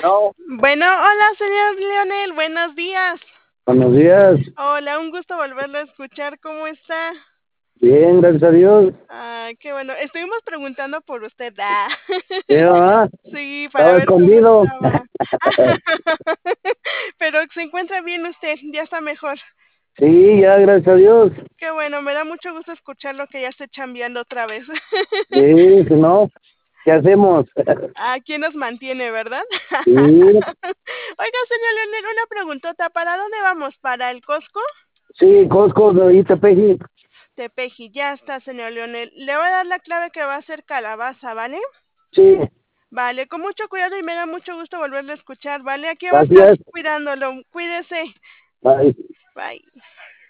Bueno, Bueno, hola, señor Leonel, buenos días. buenos días. Hola, un gusto volverlo a escuchar, ¿cómo está? Bien, gracias a Dios. Ay, qué bueno. Estuvimos preguntando por usted. Sí, mamá, Sí, para estaba ver cómo escondido. estaba. Pero se encuentra bien usted, ya está mejor. Sí, ya, gracias a Dios. Qué bueno, me da mucho gusto escucharlo que ya esté chambeando otra vez. Sí, si no, ¿qué hacemos? Aquí nos mantiene, ¿verdad? Sí, Oiga, señor Leonel, una preguntota, ¿para dónde vamos? ¿Para el Costco? sí, Costco de ahí, Tepeji. Tepeji, ya está, señor Leonel. Le voy a dar la clave que va a ser calabaza, ¿vale? Sí, Vale, con mucho cuidado y me da mucho gusto volverlo a escuchar, ¿vale? Aquí vamos a estar gracias. cuidándolo. Cuídese. Bye. Bye.